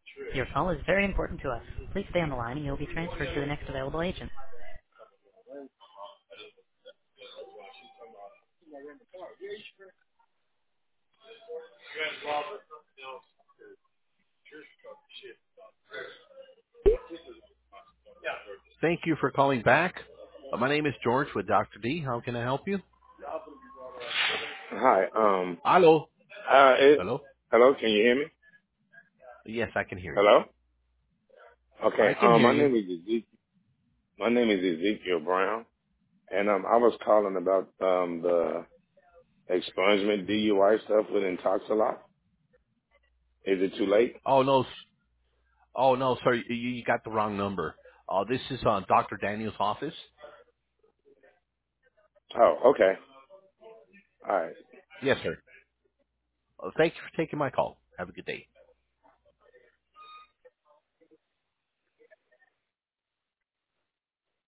Your call is very important to us. Please stay on the line and you'll be transferred to the next available agent. Thank you for calling back. My name is George with Dr. D. How can I help you? Hi. Hello. Uh, it, Hello? hello. Can you hear me? Yes, I can hear you. Hello. Okay. I can hear My you. name is my name is Ezekiel Brown, and I was calling about the expungement DUI stuff with Intoxilot. Is it too late? Oh, no. Oh, no, sorry. You got the wrong number. This is Dr. Daniel's office. Oh, okay. All right. Yes, sir. Thank you for taking my call. Have a good day.